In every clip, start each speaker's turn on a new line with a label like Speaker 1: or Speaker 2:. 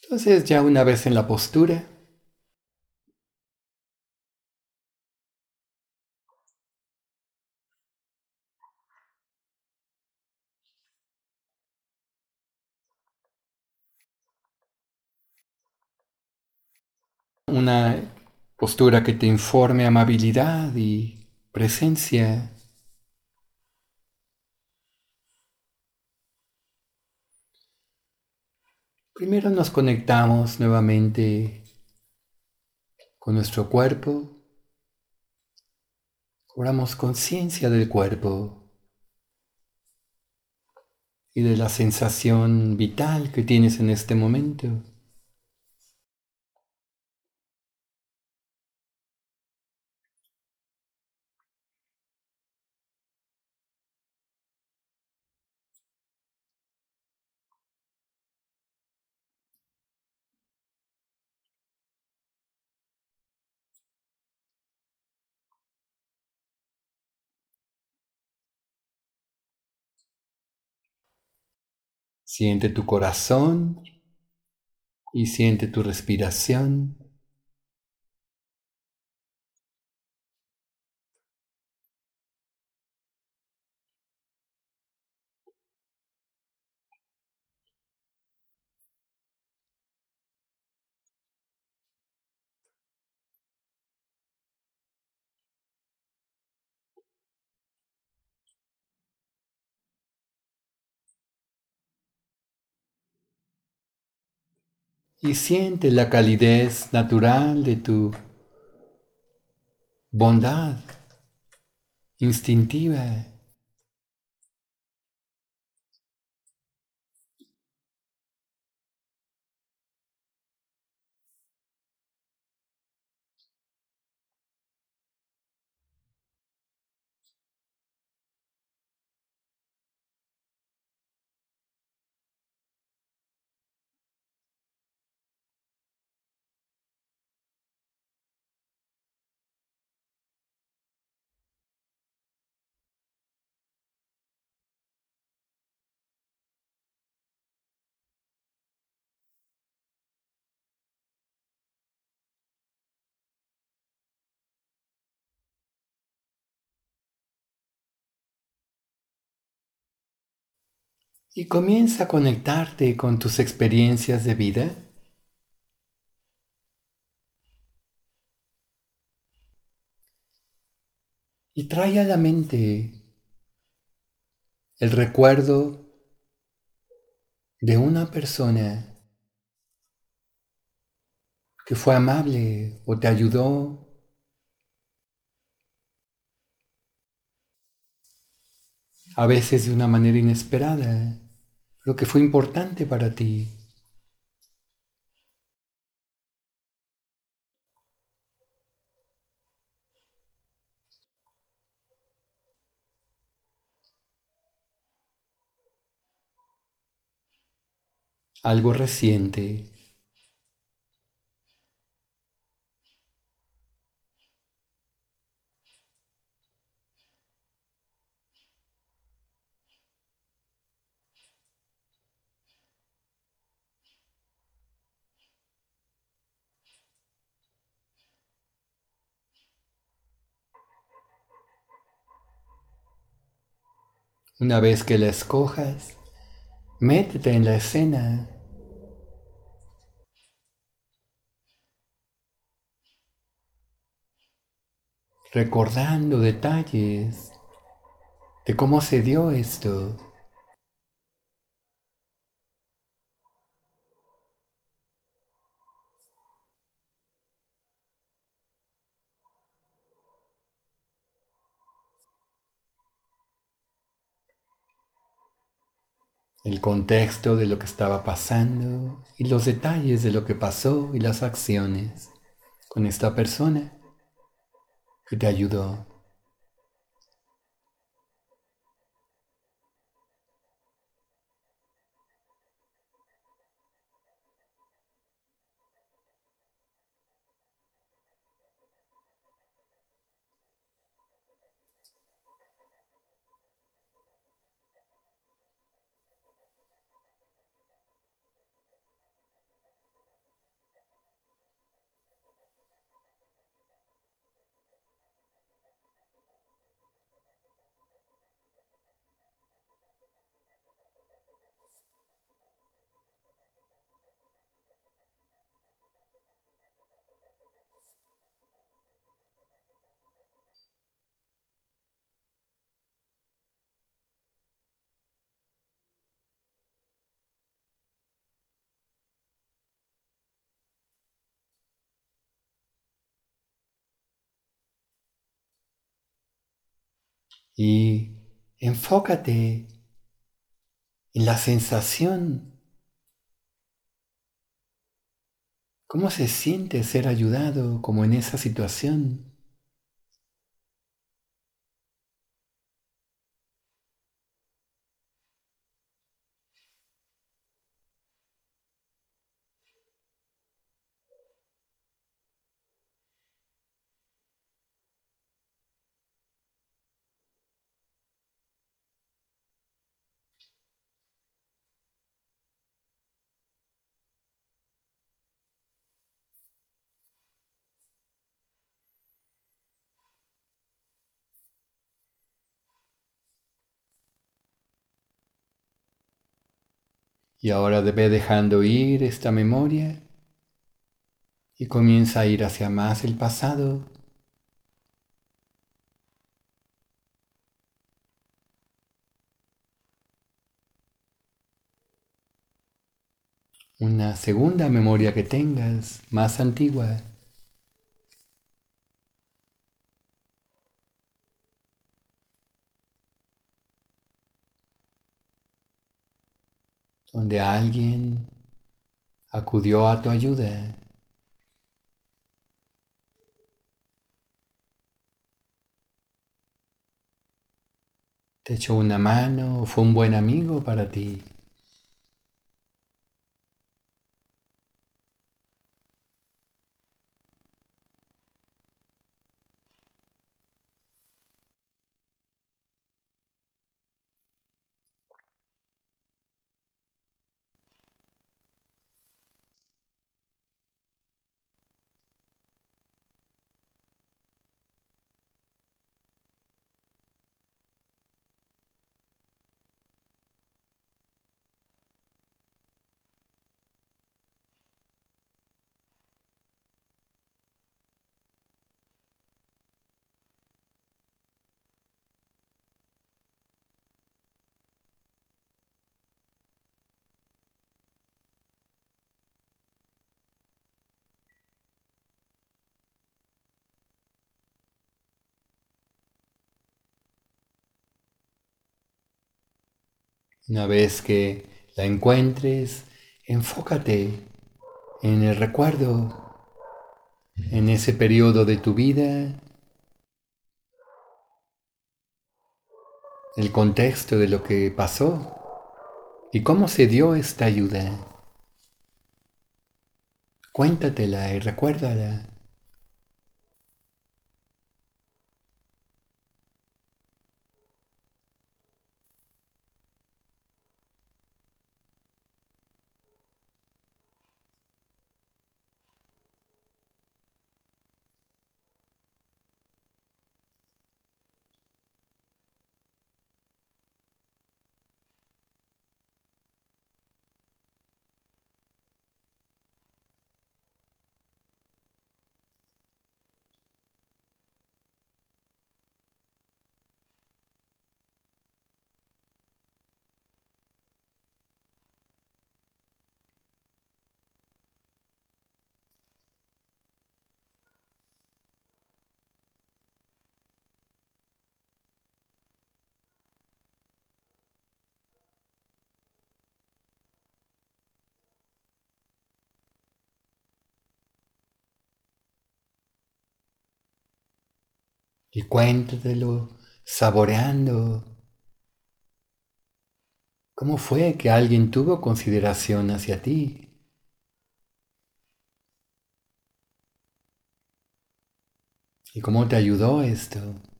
Speaker 1: Entonces, ya una vez en la postura, una postura que te informe amabilidad y presencia. Primero nos conectamos nuevamente con nuestro cuerpo, cobramos conciencia del cuerpo y de la sensación vital que tienes en este momento. Siente tu corazón y siente tu respiración. Y siente la calidez natural de tu bondad instintiva. Y comienza a conectarte con tus experiencias de vida y trae a la mente el recuerdo de una persona que fue amable o te ayudó, a veces de una manera inesperada, pero que fue importante para ti. Algo reciente. Una vez que la escojas, métete en la escena, recordando detalles de cómo se dio esto. El contexto de lo que estaba pasando y los detalles de lo que pasó y las acciones con esta persona que te ayudó. y enfócate en la sensación, cómo se siente ser ayudado como en esa situación. Y ahora ve dejando ir esta memoria y comienza a ir hacia más el pasado, una segunda memoria que tengas más antigua, donde alguien acudió a tu ayuda, te echó una mano o fue un buen amigo para ti. Una vez que la encuentres, enfócate en el recuerdo, en ese periodo de tu vida, el contexto de lo que pasó y cómo se dio esta ayuda. Cuéntatela y recuérdala. Y cuéntatelo saboreando. ¿Cómo fue que alguien tuvo consideración hacia ti? ¿Y cómo te ayudó esto?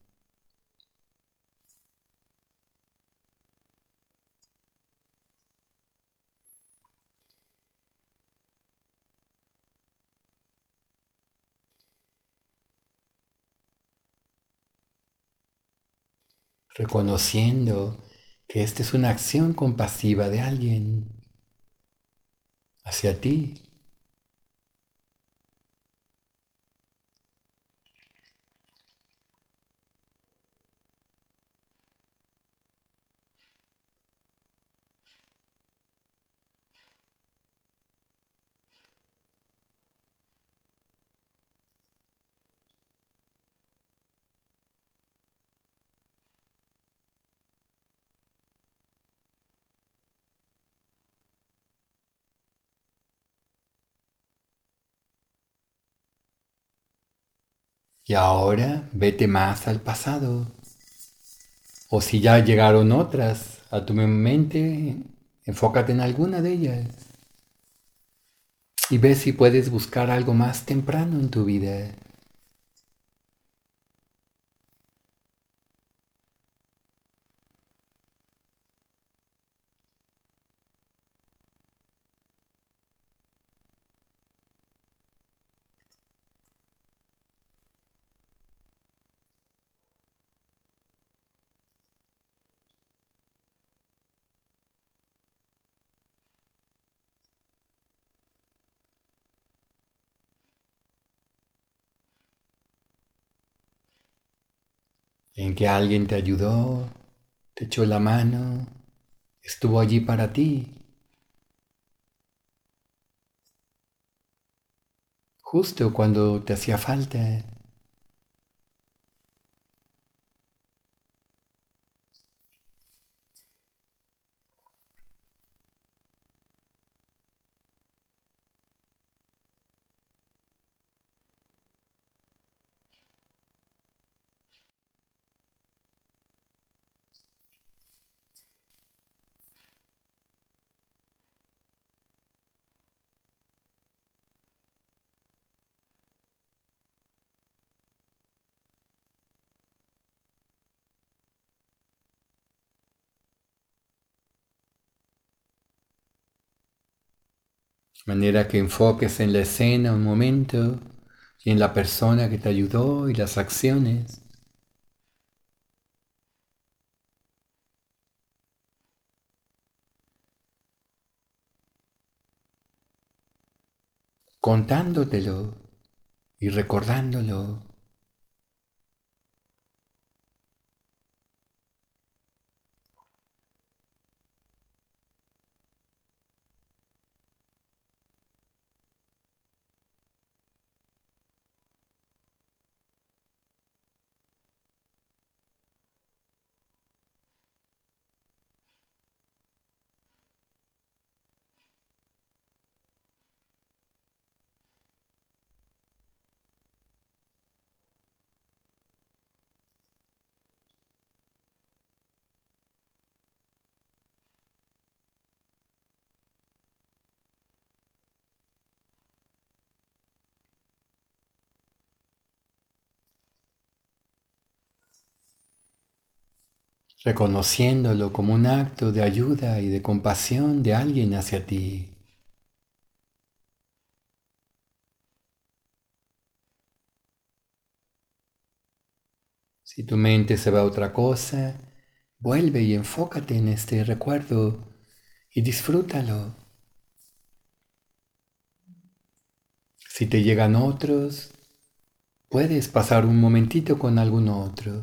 Speaker 1: Reconociendo que esta es una acción compasiva de alguien hacia ti. Y ahora vete más al pasado. O si ya llegaron otras a tu mente, enfócate en alguna de ellas. Y ve si puedes buscar algo más temprano en tu vida. En que alguien te ayudó, te echó la mano, estuvo allí para ti, justo cuando te hacía falta. De manera que enfoques en la escena un momento y en la persona que te ayudó y las acciones. Contándotelo y recordándolo. Reconociéndolo como un acto de ayuda y de compasión de alguien hacia ti. Si tu mente se va a otra cosa, vuelve y enfócate en este recuerdo y disfrútalo. Si te llegan otros, puedes pasar un momentito con algún otro.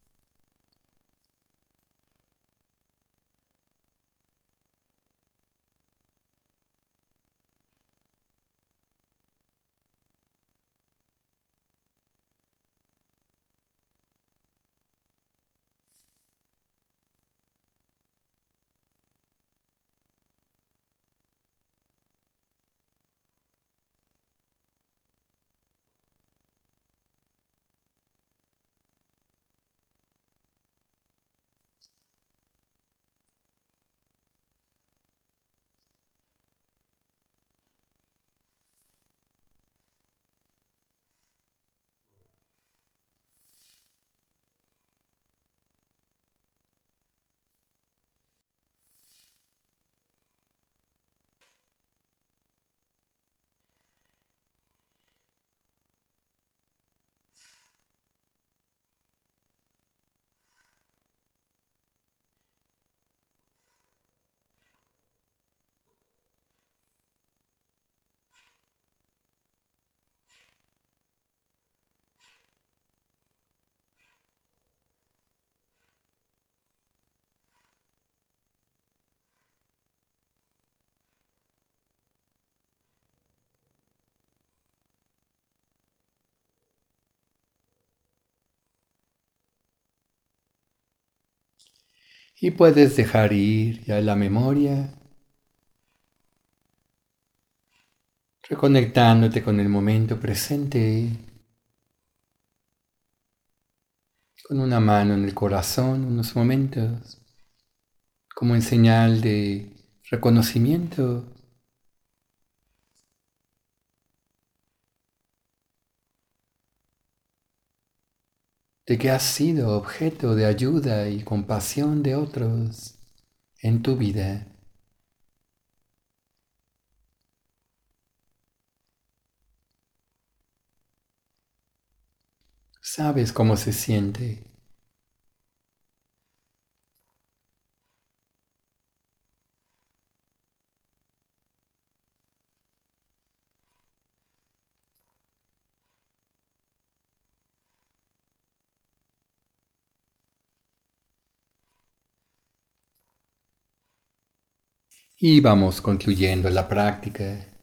Speaker 1: Y puedes dejar ir ya la memoria, reconectándote con el momento presente. con una mano en el corazón unos momentos, como en señal de reconocimiento de que has sido objeto de ayuda y compasión de otros en tu vida. Sabes cómo se siente. Y vamos concluyendo la práctica.